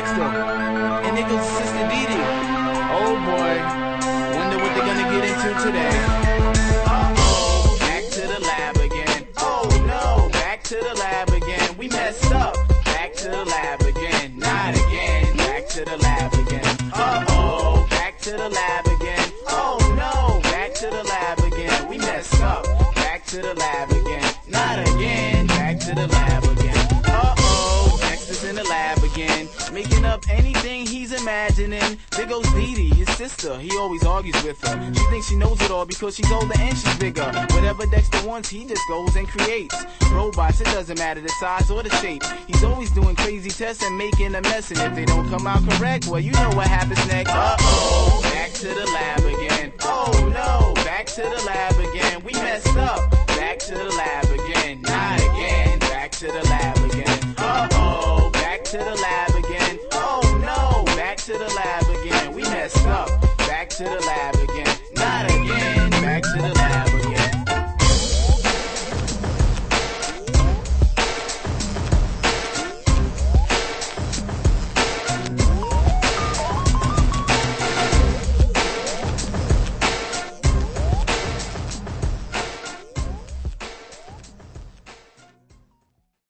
Dexter. And there goes Sister Dee Dee. Oh boy, wonder what they're gonna get into today. Uh-oh, back to the lab again. Oh no, back to the lab again. We messed up. Back to the lab again. Not again. Back to the lab again. Uh-oh, back to the lab again. Oh no, back to the lab again. We messed up. Back to the lab again. Not again. Back to the lab again. Uh-oh, Dexter's in the lab again, making up anything he's imagining. There goes Dee Dee, his sister. He always argues with her. She thinks she knows it all because she's older and she's bigger. Whatever Dexter wants, he just goes and creates robots. It doesn't matter the size or the shape. He's always doing crazy tests and making a mess. And if they don't come out correct, well, you know what happens next. Uh-oh, back to the lab again. Oh no, back to the lab again. We messed up. Back to the lab again. Not again. Back to the lab again. Uh-oh, back to the lab again. Oh no, back to the lab again. We messed up. Back to the lab